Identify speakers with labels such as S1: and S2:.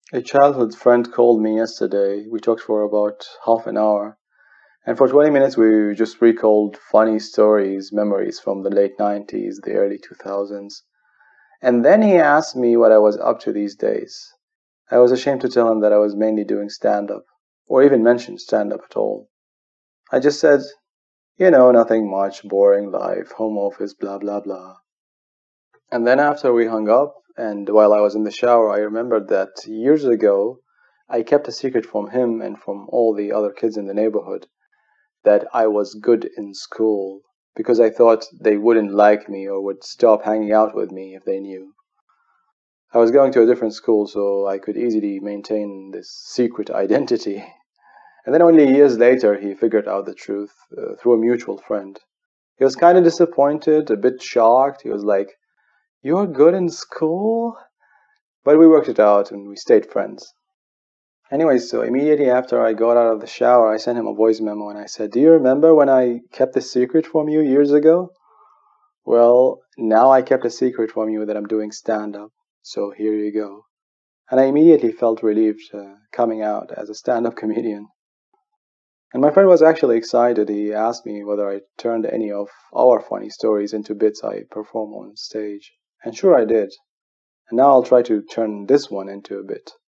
S1: A childhood friend called me yesterday. We talked for about half an hour, and for 20 minutes we just recalled funny stories, memories from the late 90s, the early 2000s. And then he asked me what I was up to these days. I was ashamed to tell him that I was mainly doing stand up, or even mention stand up at all. I just said, nothing much, boring life, home office, blah blah blah. And then after we hung up, and while I was in the shower, I remembered that years ago I kept a secret from him and from all the other kids in the neighborhood that I was good in school because I thought they wouldn't like me or would stop hanging out with me if they knew. I was going to a different school, so I could easily maintain this secret identity. And then only years later, he figured out the truth through a mutual friend. He was kind of disappointed, a bit shocked. He was like, "You're good in school?" But we worked it out and we stayed friends. Anyway, so immediately after I got out of the shower, I sent him a voice memo and I said, "Do you remember when I kept the secret from you years ago? Well, now I kept a secret from you that I'm doing stand up. So here you go." And I immediately felt relieved coming out as a stand up comedian. And my friend was actually excited. He asked me whether I turned any of our funny stories into bits I perform on stage. And sure I did. And now I'll try to turn this one into a bit.